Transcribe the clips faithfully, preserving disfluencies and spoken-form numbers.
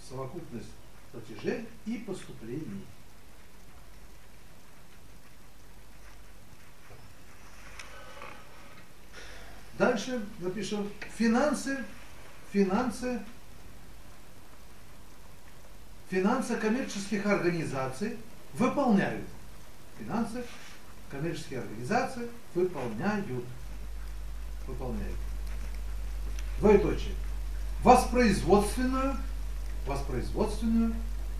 совокупность платежей и поступлений. Дальше напишем финансы, финансы, финансы коммерческих организаций выполняют. Финансы коммерческие организации выполняют. Выполняют. Двоеточие. Воспроизводственную, воспроизводственную,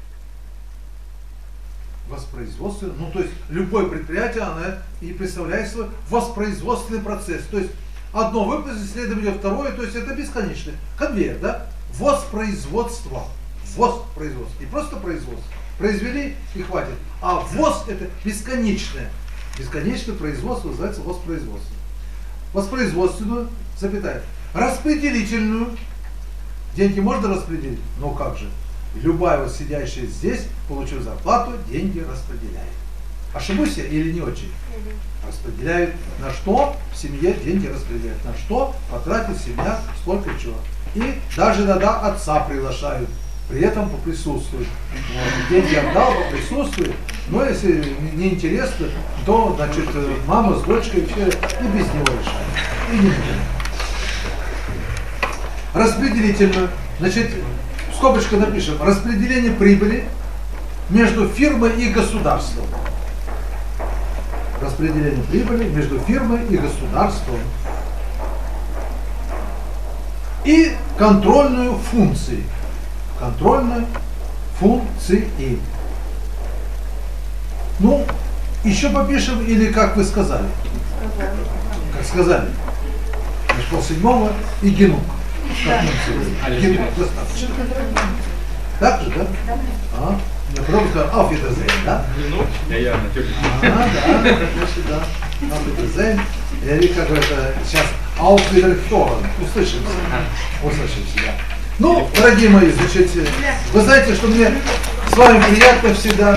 воспроизводственную, ну то есть любое предприятие, оно и представляет свой воспроизводственный процесс. То есть одно выпустить, следом идет второе, то есть это бесконечный конвейер, да? Воспроизводство. Воспроизводство. Не просто производство. Произвели и хватит. А ввоз это бесконечное. Бесконечное производство называется воспроизводство. Воспроизводственную, запятая, распределительную. Деньги можно распределить? Но как же? Любая вот сидящая здесь, получив зарплату, деньги распределяет. Ошибусь я или не очень? Распределяют на что в семье деньги распределяют. На что потратит семья, сколько чего. И даже иногда отца приглашают. При этом поприсутствует. Вот. Деньги отдал, поприсутствует. Но если не интересно, то значит мама с дочкой все и без него решают. И не нужно. Распределительно. Значит, в скобочках напишем. Распределение прибыли между фирмой и государством. Распределение прибыли между фирмой и государством. И контрольную функцию. Контрольной функции. Ну, еще попишем, или как вы сказали? Сказали. Как сказали. Значит, полседьмого и генук. Да. Генук достаточно. Так же, да? Да. А? Я потом сказал, ауфидерзейн, да? Генук? Я я natürlich. А, да, конечно, да. Ауфидерзейн. Или как это сейчас ауфидерхорн. Услышимся. Услышимся, да. Ну, дорогие мои, значит, вы знаете, что мне с вами приятно всегда.